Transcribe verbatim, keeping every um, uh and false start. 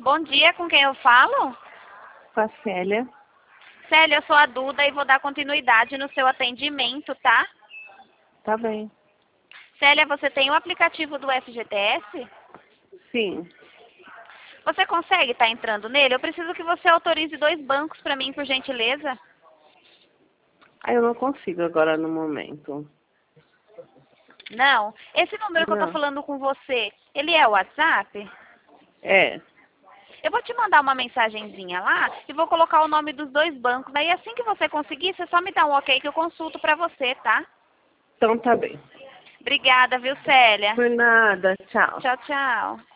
Bom dia, com quem eu falo? Com a Célia. Célia, eu sou a Duda e vou dar continuidade no seu atendimento, tá? Tá bem. Célia, você tem o aplicativo do F G T S? Sim. Você consegue estar entrando nele? Eu preciso que você autorize dois bancos para mim, por gentileza. Aí eu não consigo agora no momento. Não? Esse número que eu tô Não. falando com você, ele é o WhatsApp? É. Eu vou te mandar uma mensagenzinha lá e vou colocar o nome dos dois bancos. Daí assim que você conseguir, você só me dá um ok que eu consulto pra você, tá? Então tá bem. Obrigada, viu, Célia? Por nada. Tchau. Tchau, tchau.